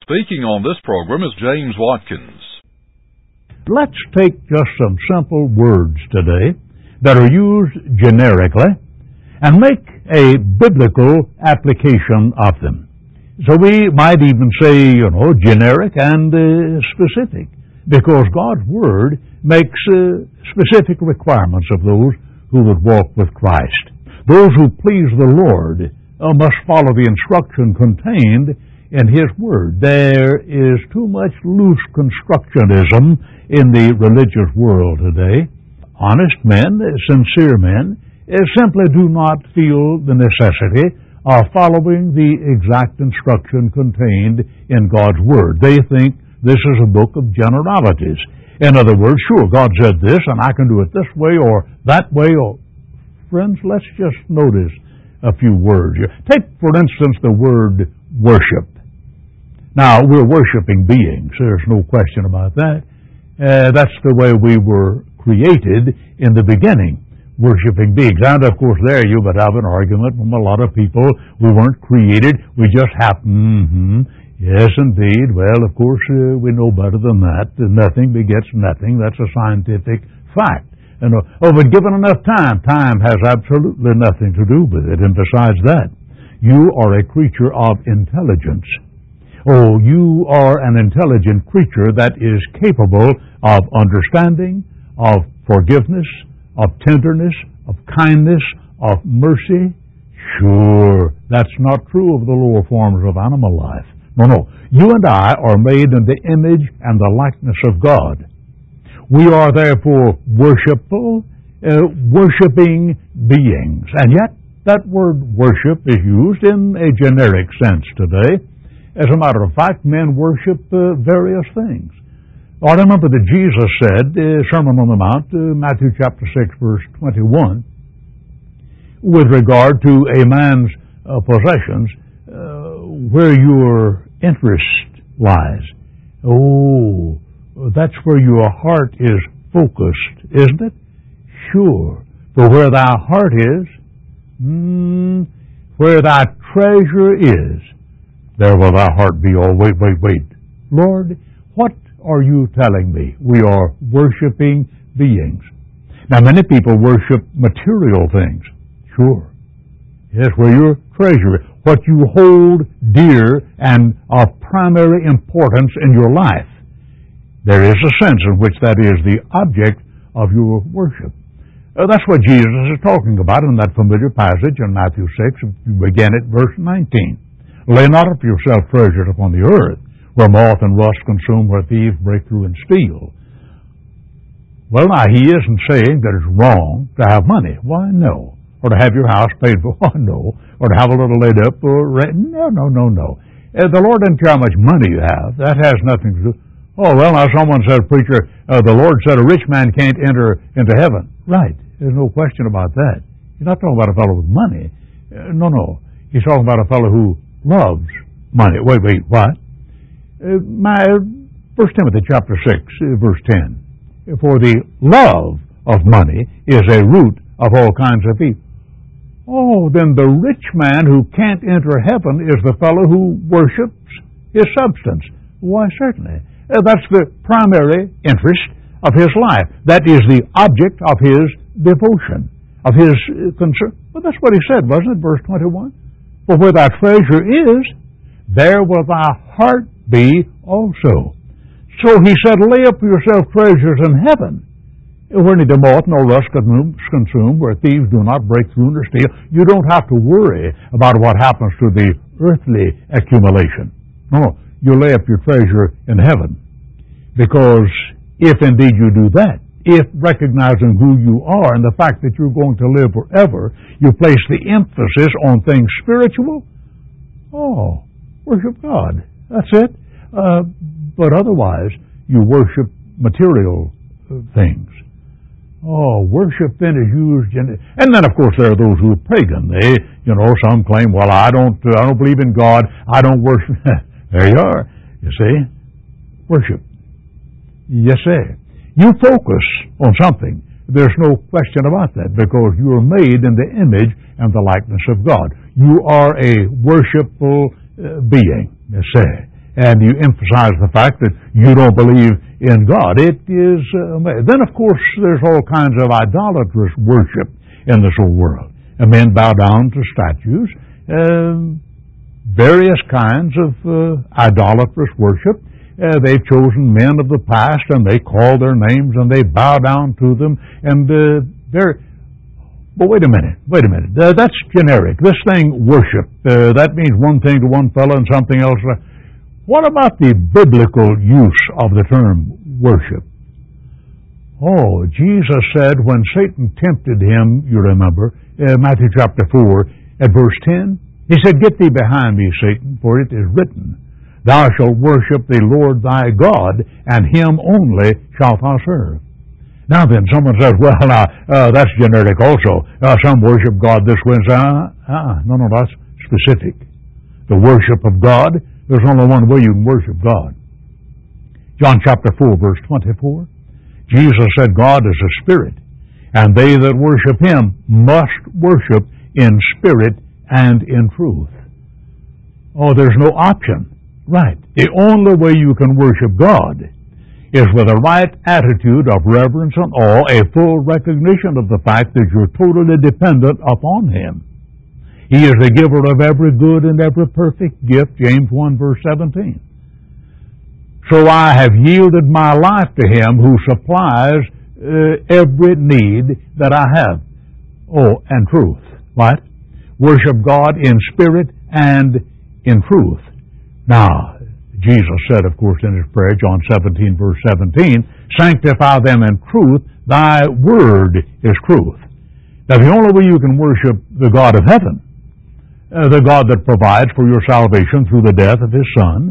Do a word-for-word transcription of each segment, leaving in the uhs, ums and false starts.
Speaking on this program is James Watkins. Let's take just some simple words today that are used generically and make a biblical application of them. So we might even say, you know, generic and uh, specific, because God's Word makes uh, specific requirements of those who would walk with Christ. Those who please the Lord uh, must follow the instruction contained in His Word. There is too much loose constructionism in the religious world today. Honest men, sincere men, simply do not feel the necessity of following the exact instruction contained in God's Word. They think this is a book of generalities. In other words, sure, God said this, and I can do it this way or that way. Or friends, let's just notice a few words here. Take, for instance, the word worship. Now, we're worshiping beings. There's no question about that. Uh, that's the way we were created in the beginning, worshiping beings. And, of course, there you would have an argument from a lot of people. We weren't created. We just happened. Mm-hmm. Yes, indeed. Well, of course, uh, we know better than that. Nothing begets nothing. That's a scientific fact. And, oh, but given enough time, time has absolutely nothing to do with it. And besides that, you are a creature of intelligence. Oh, you are an intelligent creature that is capable of understanding, of forgiveness, of tenderness, of kindness, of mercy. Sure, that's not true of the lower forms of animal life. No, no. You and I are made in the image and the likeness of God. We are therefore worshipful, uh, worshiping beings. And yet, that word worship is used in a generic sense today. As a matter of fact, men worship uh, various things. I remember that Jesus said, uh, Sermon on the Mount, uh, Matthew chapter six, verse twenty-one, with regard to a man's uh, possessions, uh, where your interest lies. Oh, that's where your heart is focused, isn't it? Sure. For where thy heart is, mm, where thy treasure is, there will thy heart be. Oh, wait, wait, wait. Lord, what are you telling me? We are worshiping beings. Now, many people worship material things. Sure. Yes, where your treasure is, what you hold dear and of primary importance in your life. There is a sense in which that is the object of your worship. Uh, that's what Jesus is talking about in that familiar passage in Matthew six. You begin at verse nineteen. Lay not up yourself treasures upon the earth, where moth and rust consume, where thieves break through and steal. Well, now, he isn't saying that it's wrong to have money. Why, no. Or to have your house paid for. Why, no. Or to have a little laid up or rent. No, no, no, no. Uh, the Lord doesn't care how much money you have. That has nothing to do. Oh, well, now someone said, preacher, uh, the Lord said a rich man can't enter into heaven. Right. There's no question about that. He's not talking about a fellow with money. Uh, no, no. He's talking about a fellow who loves money. Wait, wait, what? Uh, my First Timothy chapter six, uh, verse ten. For the love of money is a root of all kinds of evil. Oh, then the rich man who can't enter heaven is the fellow who worships his substance. Why, certainly. Uh, that's the primary interest of his life. That is the object of his devotion, of his uh, concern. Well, that's what he said, wasn't it? Verse twenty-one. For where thy treasure is, there will thy heart be also. So he said, lay up for yourself treasures in heaven, where neither moth nor rust consume, where thieves do not break through nor steal. You don't have to worry about what happens to the earthly accumulation. No, you lay up your treasure in heaven. Because if indeed you do that, if recognizing who you are and the fact that you're going to live forever, you place the emphasis on things spiritual, oh, worship God. That's it. Uh, but otherwise, you worship material uh, things. Oh, worship then is used in, and then of course there are those who are pagan. They, you know, some claim, well, I don't, uh, I don't believe in God. I don't worship. There you are. You see, worship. Yes, sir. You focus on something. There's no question about that, because you are made in the image and the likeness of God. You are a worshipful uh, being, yes, sir. and you emphasize the fact that you don't believe in God. It is uh, amazing. Then, of course, there's all kinds of idolatrous worship in this whole world. And men bow down to statues, uh, various kinds of uh, idolatrous worship. Uh, they've chosen men of the past, and they call their names, and they bow down to them, and uh, they're... But wait a minute, wait a minute. Uh, that's generic. This thing, worship, uh, that means one thing to one fellow and something else. What about the biblical use of the term worship? Oh, Jesus said when Satan tempted him, you remember, uh, Matthew chapter four, at verse ten, he said, "Get thee behind me, Satan, for it is written, Thou shalt worship the Lord thy God, and him only shalt thou serve." Now then, someone says, well, now, uh, that's generic also. Uh, some worship God this way and say, uh, uh, no, no, that's specific. The worship of God, there's only one way you can worship God. John chapter four, verse twenty-four, Jesus said, "God is a spirit, and they that worship him must worship in spirit and in truth." Oh, there's no option. Right. The only way you can worship God is with a right attitude of reverence and awe, a full recognition of the fact that you're totally dependent upon him. He is the giver of every good and every perfect gift, James one, verse seventeen. So I have yielded my life to him who supplies uh, every need that I have. Oh, and truth. What? Worship God in spirit and in truth. Now, Jesus said, of course, in his prayer, John seventeen, verse seventeen, "Sanctify them in truth, thy word is truth." Now, the only way you can worship the God of heaven, uh, the God that provides for your salvation through the death of his Son,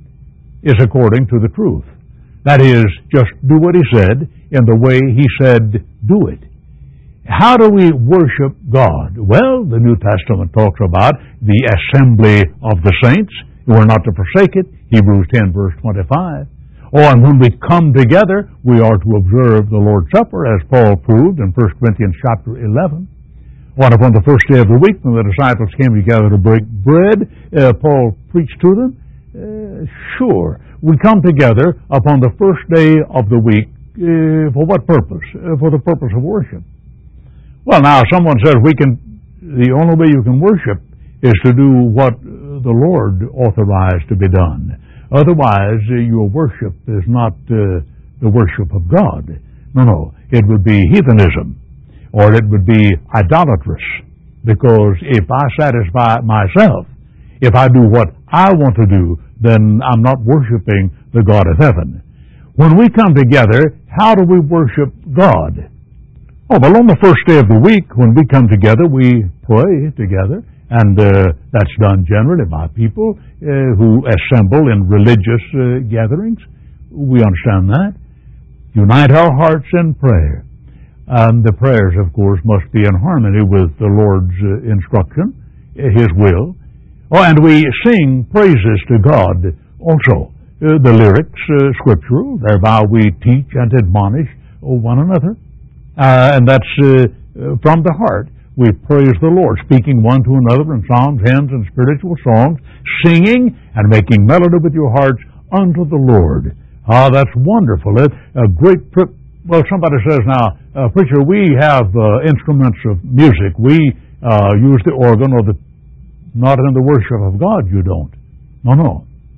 is according to the truth. That is, just do what he said in the way he said do it. How do we worship God? Well, the New Testament talks about the assembly of the saints. We're not to forsake it, Hebrews ten, verse twenty-five. Oh, and when we come together, we are to observe the Lord's Supper, as Paul proved in First Corinthians chapter eleven. One upon the first day of the week, when the disciples came together to break bread, uh, Paul preached to them. Uh, sure, we come together upon the first day of the week. Uh, for what purpose? Uh, for the purpose of worship. Well, now, someone says we can. The only way you can worship is to do what the Lord authorized to be done. Otherwise, uh, your worship is not uh, the worship of God. No, no. It would be heathenism, or it would be idolatrous. Because if I satisfy myself, if I do what I want to do, then I'm not worshiping the God of heaven. When we come together, how do we worship God? Oh, well, on the first day of the week, when we come together, we pray together. And uh, that's done generally by people uh, who assemble in religious uh, gatherings. We understand that. Unite our hearts in prayer. Um, the prayers, of course, must be in harmony with the Lord's uh, instruction, his will. Oh, and we sing praises to God also. Uh, the lyrics, uh, scriptural, thereby we teach and admonish one another. Uh, and that's uh, from the heart. We praise the Lord, speaking one to another in psalms, hymns, and spiritual songs, singing and making melody with your hearts unto the Lord. Ah, that's wonderful. It's a great trip. Well, somebody says now, uh, preacher, we have uh, instruments of music. We uh, use the organ, or the not in the worship of God. You don't. No, no.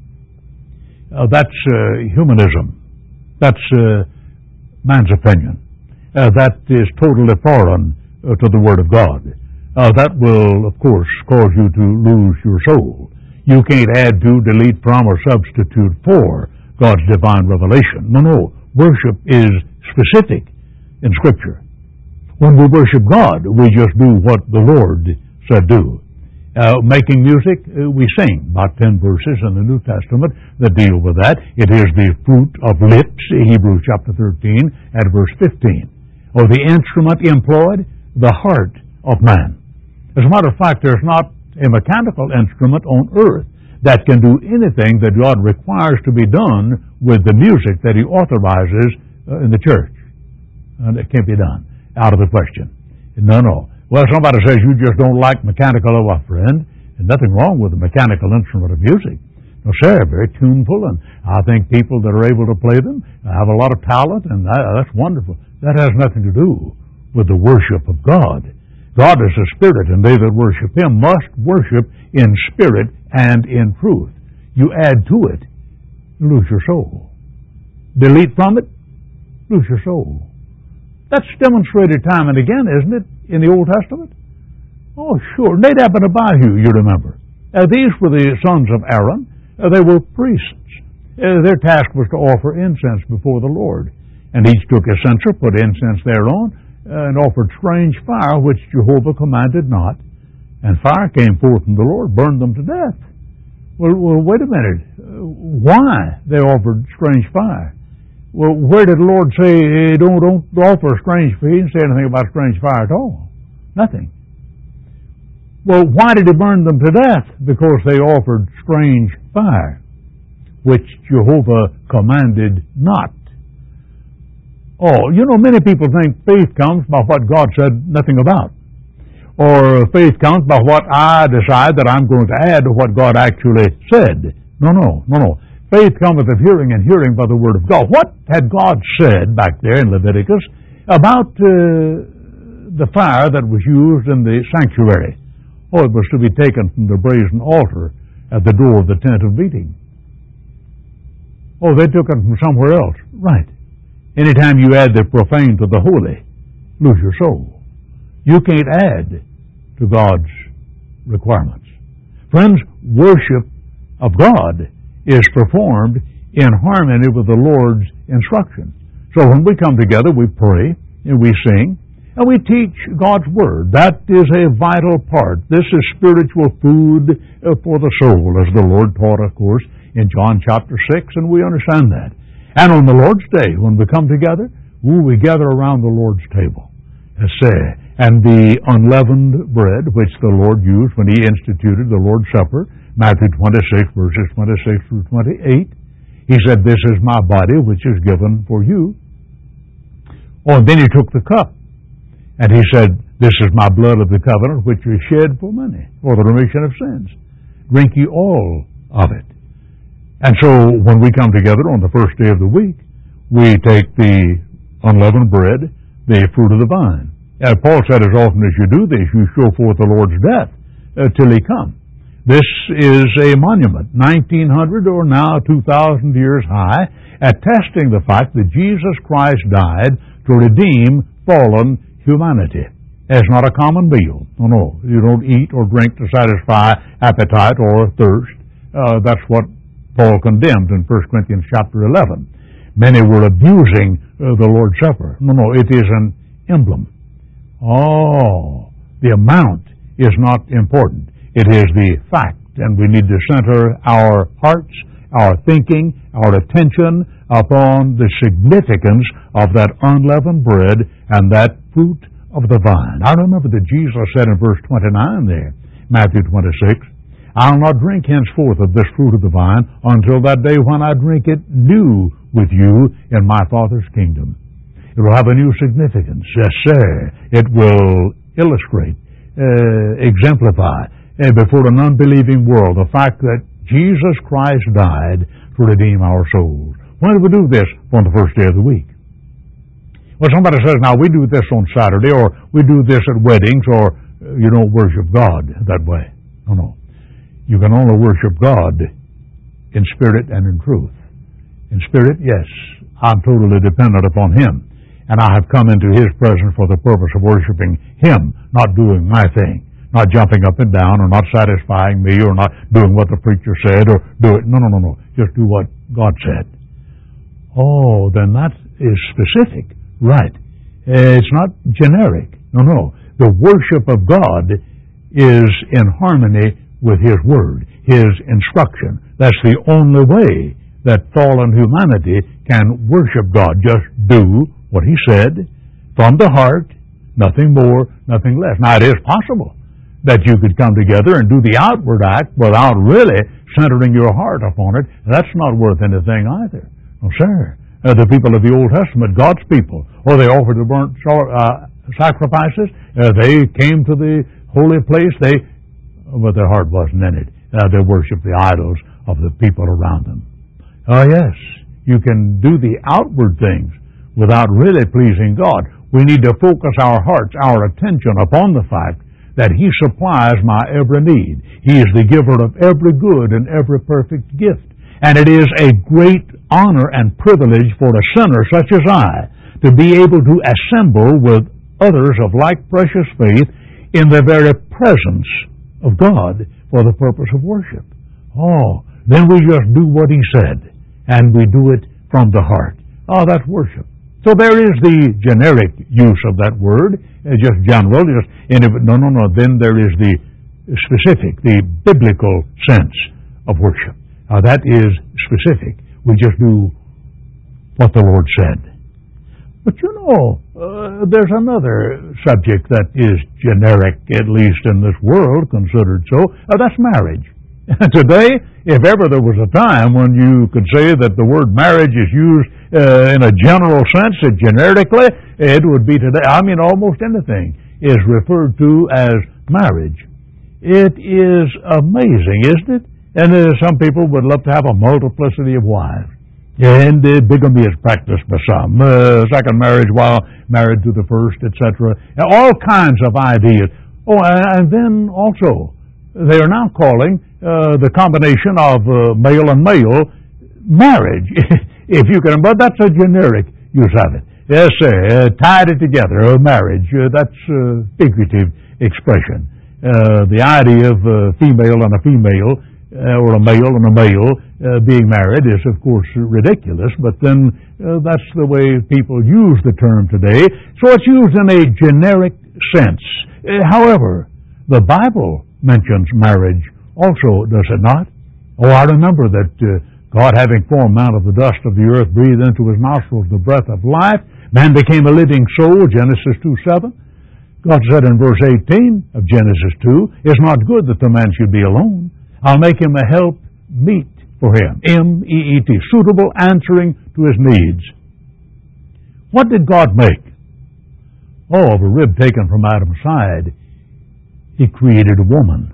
Uh, that's uh, humanism. That's uh, man's opinion. Uh, that is totally foreign Uh, to the Word of God. Uh, that will, of course, cause you to lose your soul. You can't add to, delete from, or substitute for God's divine revelation. No, no. Worship is specific in Scripture. When we worship God, we just do what the Lord said do. Uh, making music, uh, we sing. About ten verses in the New Testament that deal with that. It is the fruit of lips, Hebrews chapter thirteen and verse fifteen. Or the instrument employed, the heart of man. As a matter of fact, there's not a mechanical instrument on earth that can do anything that God requires to be done with the music that he authorizes uh, in the church. And it can't be done. Out of the question. No, no. Well, somebody says you just don't like mechanical. Oh, well, friend, there's nothing wrong with a mechanical instrument of music. Well, sir, very tuneful, and I think people that are able to play them have a lot of talent, and that, that's wonderful. That has nothing to do with the worship of God. God is a spirit, and they that worship Him must worship in spirit and in truth. You add to it, you lose your soul. Delete from it, lose your soul. That's demonstrated time and again, isn't it, in the Old Testament? Oh, sure. Nadab and Abihu, you remember. Uh, these were the sons of Aaron. Uh, they were priests. Uh, their task was to offer incense before the Lord. And each took a censer, put incense thereon, uh, and offered strange fire, which Jehovah commanded not. And fire came forth from the Lord, burned them to death. Well, well wait a minute. Uh, why they offered strange fire? Well, where did the Lord say, hey, don't, don't offer strange fire? He didn't say anything about strange fire at all. Nothing. Well, why did He burn them to death? Because they offered strange fire, which Jehovah commanded not. Oh, you know, many people think faith comes by what God said nothing about. Or faith comes by what I decide that I'm going to add to what God actually said. No, no, no, no. Faith cometh of hearing, and hearing by the word of God. What had God said back there in Leviticus about uh, the fire that was used in the sanctuary? Oh, it was to be taken from the brazen altar at the door of the tent of meeting. Oh, they took it from somewhere else. Right. Anytime you add the profane to the holy, lose your soul. You can't add to God's requirements. Friends, worship of God is performed in harmony with the Lord's instruction. So when we come together, we pray and we sing and we teach God's Word. That is a vital part. This is spiritual food for the soul, as the Lord taught, of course, in John chapter six, and we understand that. And on the Lord's Day, when we come together, we gather around the Lord's table. And the unleavened bread, which the Lord used when He instituted the Lord's Supper, Matthew twenty-six, verses twenty-six through twenty-eight, He said, "This is my body, which is given for you." Oh, and then He took the cup, and He said, "This is my blood of the covenant, which is shed for many, for the remission of sins. Drink ye all of it." And so when we come together on the first day of the week, we take the unleavened bread, the fruit of the vine. And Paul said, as often as you do this, you show forth the Lord's death uh, till He come. This is a monument, nineteen hundred or now two thousand years high, attesting the fact that Jesus Christ died to redeem fallen humanity. It's not a common meal. No, no. You don't eat or drink to satisfy appetite or thirst. Uh, that's what Paul condemned in First Corinthians chapter eleven. Many were abusing uh, the Lord's Supper. No, no, it is an emblem. Oh, the amount is not important. It is the fact, and we need to center our hearts, our thinking, our attention upon the significance of that unleavened bread and that fruit of the vine. I remember that Jesus said in verse twenty-nine there, Matthew twenty-six, "I'll not drink henceforth of this fruit of the vine until that day when I drink it new with you in my Father's kingdom." It will have a new significance. Yes, sir. It will illustrate, uh, exemplify uh, before an unbelieving world the fact that Jesus Christ died to redeem our souls. When do we do this? On the first day of the week. Well, somebody says, now we do this on Saturday, or we do this at weddings, or uh, you don't worship God that way. No, no. You can only worship God in spirit and in truth. In spirit, yes, I'm totally dependent upon Him. And I have come into His presence for the purpose of worshiping Him, not doing my thing, not jumping up and down, or not satisfying me, or not doing what the preacher said, or do it. No, no, no, no. Just do what God said. Oh, then that is specific. Right. It's not generic. No, no. The worship of God is in harmony with His Word, His instruction. That's the only way that fallen humanity can worship God. Just do what He said from the heart, nothing more, nothing less. Now, it is possible that you could come together and do the outward act without really centering your heart upon it. That's not worth anything either. No, sir. Uh, the people of the Old Testament, God's people, or they offered the burnt uh, sacrifices. Uh, they came to the holy place. They, but their heart wasn't in it. Uh, they worshiped the idols of the people around them. Oh yes, you can do the outward things without really pleasing God. We need to focus our hearts, our attention upon the fact that He supplies my every need. He is the giver of every good and every perfect gift. And it is a great honor and privilege for a sinner such as I to be able to assemble with others of like precious faith in the very presence of God for the purpose of worship. Oh, then we just do what He said, and we do it from the heart. Oh, that's worship. So there is the generic use of that word, uh, just general, just no, no, no. Then there is the specific, the biblical sense of worship. Now that is specific. We just do what the Lord said. But you know, uh, there's another subject that is generic, at least in this world, considered so. Uh, that's marriage. Today, if ever there was a time when you could say that the word marriage is used uh, in a general sense, uh, generically, it would be today. I mean, almost anything is referred to as marriage. It is amazing, isn't it? And uh, some people would love to have a multiplicity of wives. And uh, bigamy is practiced by some. Uh, second marriage while married to the first, et cetera. All kinds of ideas. Oh, and then also, they are now calling uh, the combination of uh, male and male marriage, if you can. But that's a generic use of it. Yes, sir. Uh, tied it together, uh, marriage. Uh, that's a figurative expression. Uh, the idea of a female and a female, uh, or a male and a male uh, being married is, of course, ridiculous. But then uh, that's the way people use the term today. So it's used in a generic sense. Uh, however, the Bible mentions marriage also, does it not? Oh, I remember that uh, God, having formed man of the dust of the earth, breathed into his nostrils the breath of life. Man became a living soul, Genesis two seven. God said in verse eighteen of Genesis two, "It's not good that the man should be alone. I'll make him a help meet for him." M E E T, suitable, answering to his needs. What did God make? Oh, of a rib taken from Adam's side, He created a woman.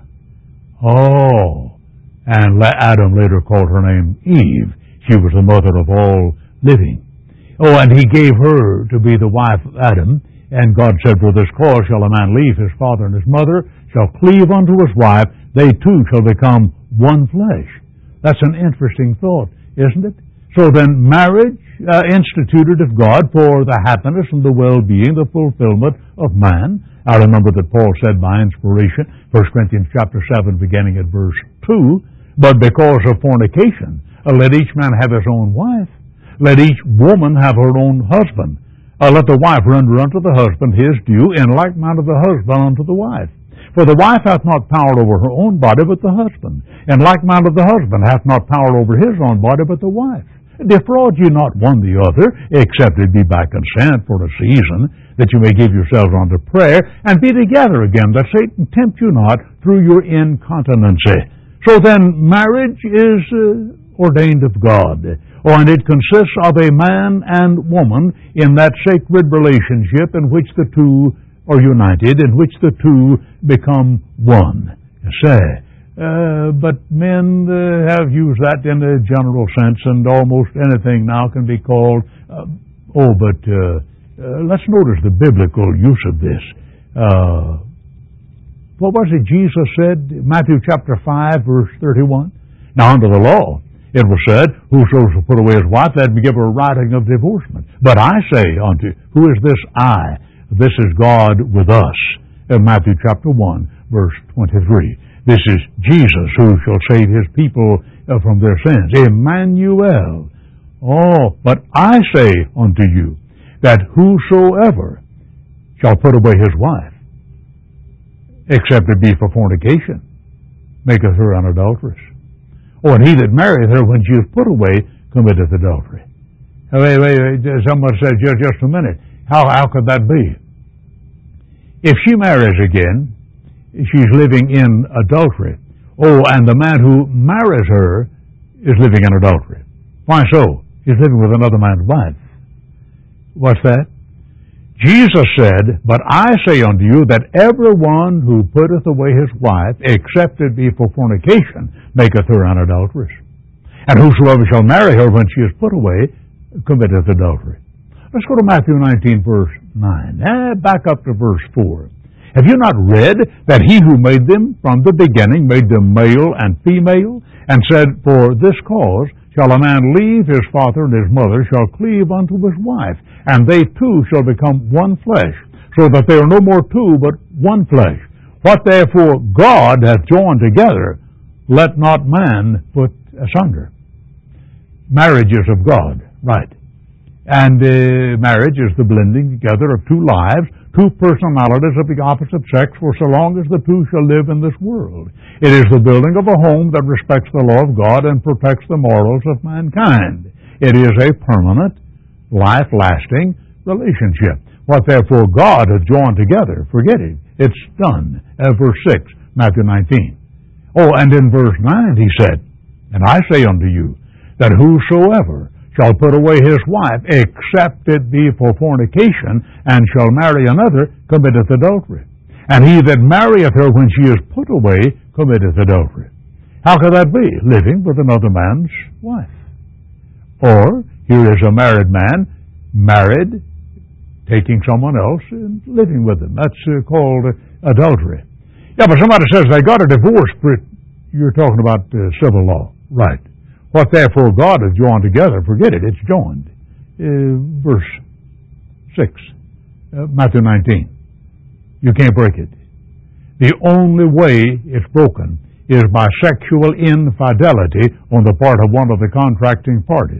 Oh, and Adam later called her name Eve. She was the mother of all living. Oh, and He gave her to be the wife of Adam. And God said, "For this cause shall a man leave his father and his mother, shall cleave unto his wife, they two shall become one flesh." That's an interesting thought, isn't it? So then marriage uh, instituted of God for the happiness and the well-being, the fulfillment of man. I remember that Paul said by inspiration, First Corinthians chapter seven, beginning at verse two, "But because of fornication, uh, let each man have his own wife, let each woman have her own husband. Uh, let the wife render unto the husband his due, in like manner the husband unto the wife. For the wife hath not power over her own body, but the husband. In like manner the husband hath not power over his own body, but the wife. Defraud ye not one the other, except it be by consent for a season, that you may give yourselves unto prayer, and be together again, that Satan tempt you not through your incontinency." So then, marriage is uh, ordained of God, oh, and it consists of a man and woman in that sacred relationship in which the two are united, in which the two become one. Say, Uh, but men uh, have used that in a general sense, and almost anything now can be called, uh, oh, but uh, uh, let's notice the biblical use of this. Uh, what was it Jesus said? Matthew chapter five, verse thirty-one. "Now under the law it was said, Whoso shall put away his wife, let him give her a writing of divorcement. But I say unto you," who is this I? This is God with us. In Matthew chapter one, verse twenty-three. This is Jesus who shall save His people uh, from their sins. Emmanuel. "Oh, but I say unto you, that whosoever shall put away his wife, except it be for fornication, maketh her an adulteress. Oh, and he that marrieth her when she is put away committeth adultery." Wait, wait, wait. Someone said, just, just a minute. How, how could that be? If she marries again, she's living in adultery. Oh, and the man who marries her is living in adultery. Why so? He's living with another man's wife. What's that? Jesus said, But I say unto you that every one who putteth away his wife, except it be for fornication, maketh her an adulteress. And whosoever shall marry her when she is put away, committeth adultery. Let's go to Matthew nineteen, verse nine. Eh, back up to verse four. Have you not read that he who made them from the beginning made them male and female, and said, For this cause shall a man leave his father and his mother, shall cleave unto his wife, and they two shall become one flesh, so that they are no more two, but one flesh. What therefore God hath joined together, let not man put asunder. Marriage is of God, right. And uh, marriage is the blending together of two lives, two personalities of the opposite sex, for so long as the two shall live in this world. It is the building of a home that respects the law of God and protects the morals of mankind. It is a permanent, life-lasting relationship. What therefore God hath joined together, forget it. It's done. Uh, verse six, Matthew nineteen. Oh, and in verse nine he said, And I say unto you, that whosoever shall put away his wife, except it be for fornication, and shall marry another, committeth adultery. And he that marrieth her when she is put away, committeth adultery. How can that be? Living with another man's wife. Or, here is a married man, married, taking someone else, and living with them. That's uh, called uh, adultery. Yeah, but somebody says they got a divorce, but you're talking about uh, civil law. Right. What therefore God hath joined together, forget it, it's joined. Uh, verse six, uh, Matthew nineteen. You can't break it. The only way it's broken is by sexual infidelity on the part of one of the contracting parties.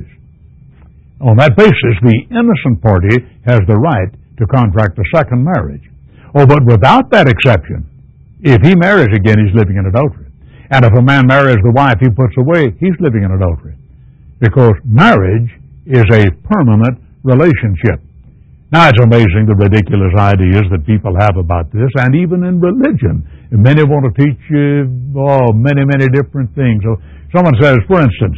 On that basis, the innocent party has the right to contract a second marriage. Oh, but without that exception, if he marries again, he's living in adultery. And if a man marries the wife he puts away, he's living in adultery. Because marriage is a permanent relationship. Now, it's amazing the ridiculous ideas that people have about this, and even in religion. Many want to teach uh, oh, many, many different things. So someone says, for instance,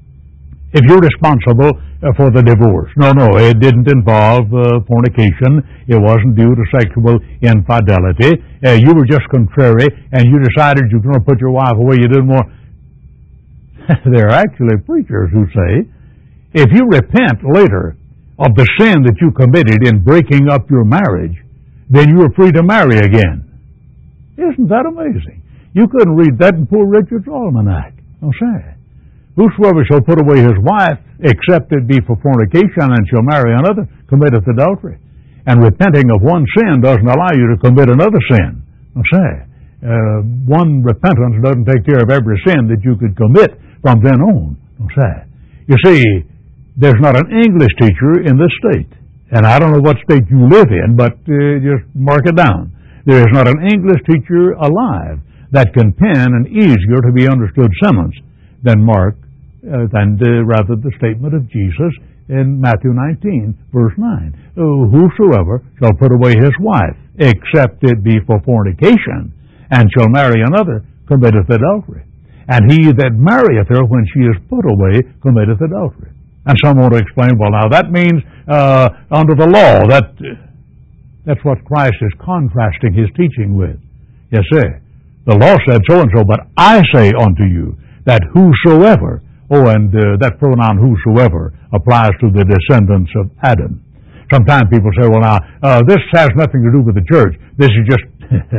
if you're responsible uh, for the divorce, no, no, it didn't involve uh, fornication. It wasn't due to sexual infidelity. Uh, you were just contrary, and you decided you're going to put your wife away. You didn't want. There are actually preachers who say, if you repent later of the sin that you committed in breaking up your marriage, then you are free to marry again. Isn't that amazing? You couldn't read that in poor Richard's Almanac. No, say. Whosoever shall put away his wife, except it be for fornication, and shall marry another, committeth adultery. And repenting of one sin doesn't allow you to commit another sin. No, say. Uh, one repentance doesn't take care of every sin that you could commit from then on. No, say. You see, there's not an English teacher in this state. And I don't know what state you live in, but uh, just mark it down. There is not an English teacher alive that can pen an easier to be understood sentence than Mark, uh, than uh, rather the statement of Jesus in Matthew nineteen, verse nine. Oh, whosoever shall put away his wife, except it be for fornication, and shall marry another, committeth adultery. And he that marrieth her when she is put away, committeth adultery. And some want to explain, well, now that means uh, under the law. That That's what Christ is contrasting his teaching with. Yes, sir. The law said so-and-so, but I say unto you that whosoever, oh, and uh, that pronoun whosoever applies to the descendants of Adam. Sometimes people say, well, now, uh, this has nothing to do with the church. This is just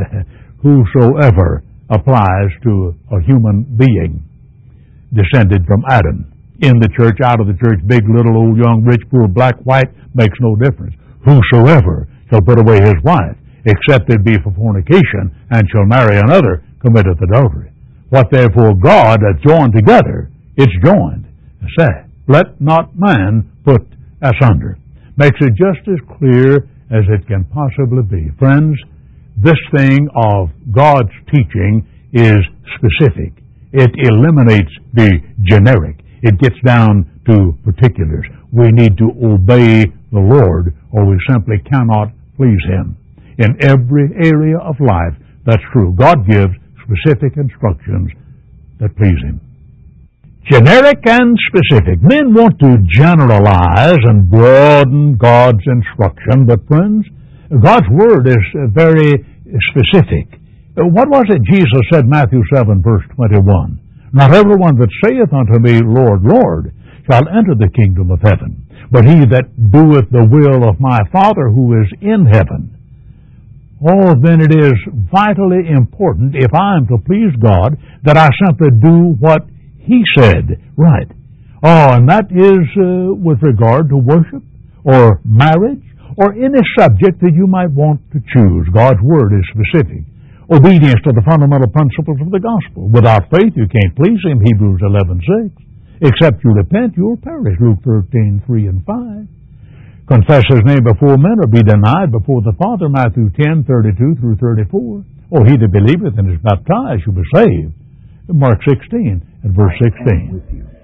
whosoever applies to a human being descended from Adam. In the church, out of the church, big, little, old, young, rich, poor, black, white, makes no difference. Whosoever shall put away his wife, except it be for fornication, and shall marry another, committeth adultery. What therefore God hath joined together, it's joined. Say, let not man put asunder. Makes it just as clear as it can possibly be. Friends, this thing of God's teaching is specific. It eliminates the generic. It gets down to particulars. We need to obey the Lord, or we simply cannot please Him. In every area of life, that's true. God gives specific instructions that please Him. Generic and specific. Men want to generalize and broaden God's instruction, but friends, God's Word is very specific. What was it Jesus said, Matthew seven, verse twenty-one? Not everyone that saith unto me, Lord, Lord, shall enter the kingdom of heaven, but he that doeth the will of my Father who is in heaven. Oh, then it is vitally important, if I am to please God, that I simply do what He said. Right. Oh, and that is uh, with regard to worship, or marriage, or any subject that you might want to choose. God's Word is specific. Obedience to the fundamental principles of the gospel. Without faith, you can't please Him, Hebrews eleven six. Except you repent, you'll perish, Luke thirteen three and five. Confess His name before men, or be denied before the Father, Matthew ten thirty-two through thirty-four. Oh, he that believeth and is baptized shall be saved, Mark sixteen and verse sixteen.